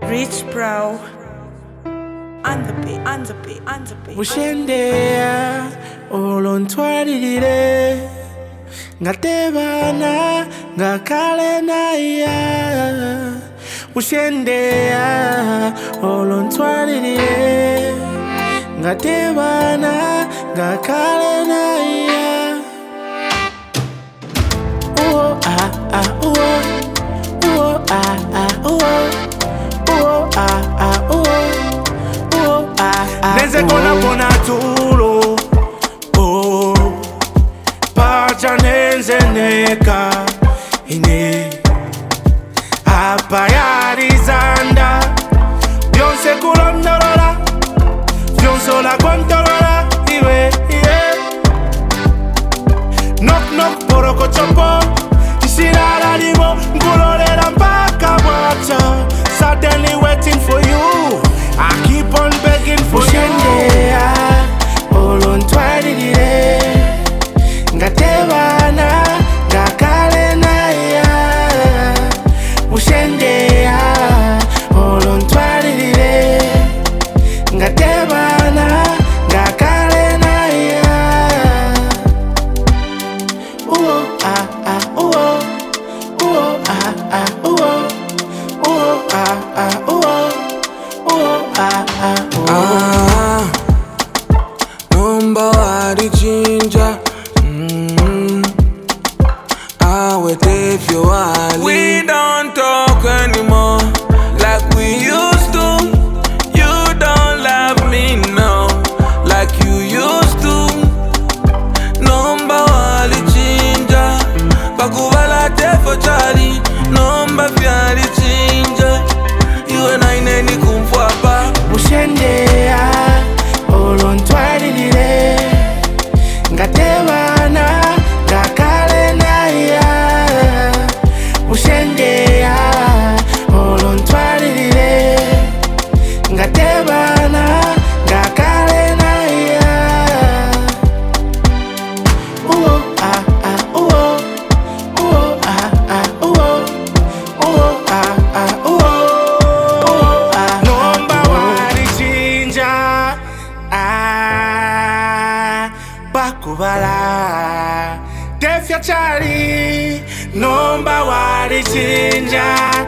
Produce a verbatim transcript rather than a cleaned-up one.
Rich bro. On the beat, on the beat, on the beat. Ushendea olontwalilile ngatebana ngakale naya. Ushendea olontwalilile ngatebana ngakale naya. Uo ah ah uo uo ah ah uo uo ah ah uo uo ah ah. Neze kona kona tulo oh pacha nenze neka ine apa yari zanda Beyonce kulondolola Beyonce la kontolola iwe yeah. Knock knock poroko chopo Ishirara limo ngulolera mpaka mwacha. Suddenly waiting for you, I keep on begging for Ushendea, you. Olontwalilile ngatebana ngakale naya. Ushendea olontwalilile ngatebana ngakale naya. Uo ah ah uo uo ah ah uo uo ah ah uo uo ah ah uo. Ah, nomba walichinja mm. Awe tefyo wali. We don't talk anymore like we used to. You don't love me now like you used to. Nomba walichinja bakubala tefyo chali. Nomba vyalichinja iwe na ineni kumfwapa. Ushendea olontwalilile ngatebana ngakale naya. Ushendea olontwalilile ngatebana ngakale naya. Uo ah ah uo uo ah ah uo uo ah ah uo uo ah. Nomba walichinja ah bakubala tefya chali. Nomba walichinja